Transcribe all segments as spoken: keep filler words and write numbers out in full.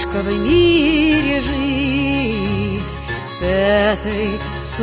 Тяжко в мире жить с этой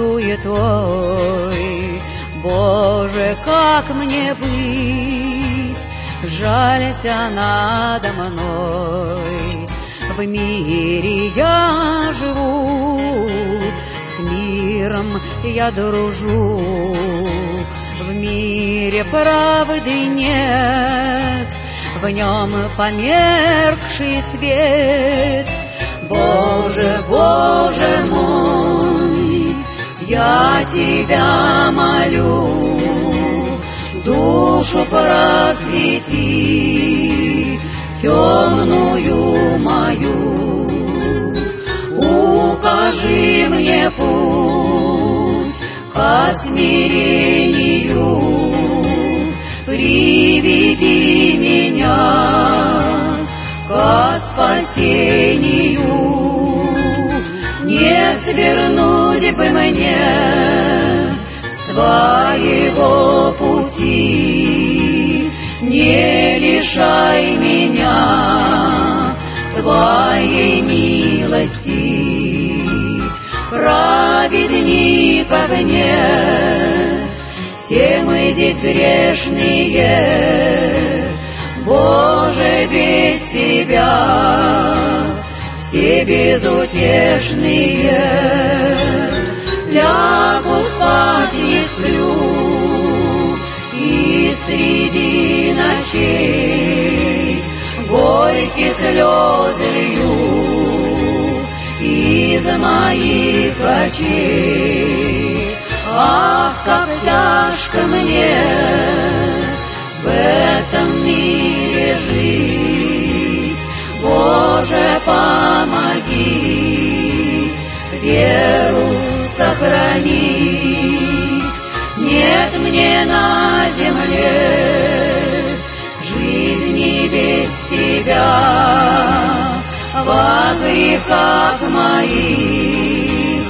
суетой. Боже, как мне быть? Жалься надо мной. В мире я живу, с миром я дружу. В мире правды нет, в нем померкший свет. Боже, Боже мой, я Тебя молю, душу просвети, темную мою. Укажи мне путь ко смирению, приведи меня ко спасению. Не свернуть бы мне с Твоего пути, не лишай меня Твоей милости. Праведников нет, все мы здесь грешные. Боже, без Тебя все безутешные. Лягу спать не сплю, и среди ночей горькие слезы лью из моих очей. Ах, как тяжко мне в этом мире жить. Боже, помоги веру сохранить. Нет мне на земле жизни без Тебя. Во грехах моих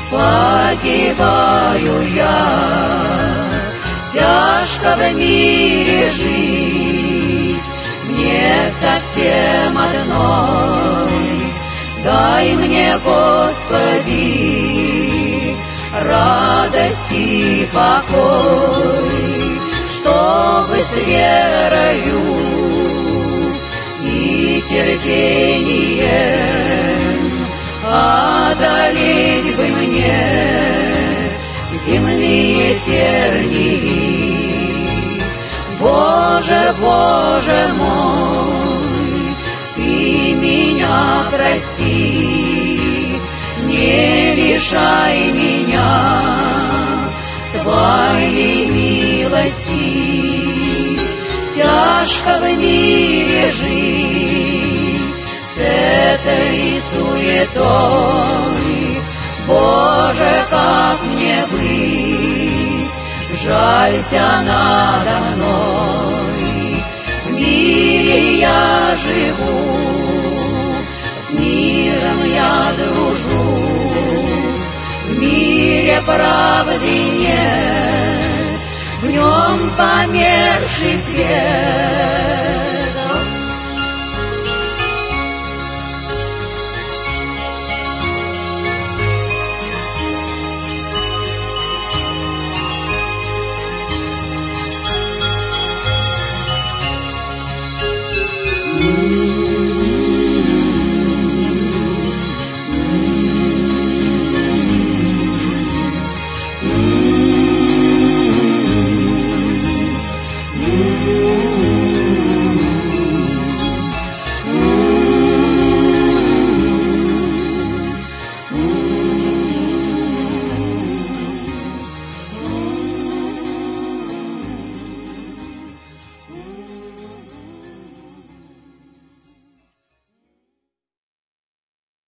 погибаю я. Тяжко в мире жить мне совсем одной. Дай мне, Господи, радость и покой, чтобы с верою и терпением одолеть бы мне земные тернии. Боже, Боже мой, Ты меня прости, не лишай меня Твоей милости. Тяжко в мире жить с этой суетой. Боже, как мне быть? Жалься надо мной. В мире я живу, с миром я дружу. В мире правды нет, в нем померкший свет.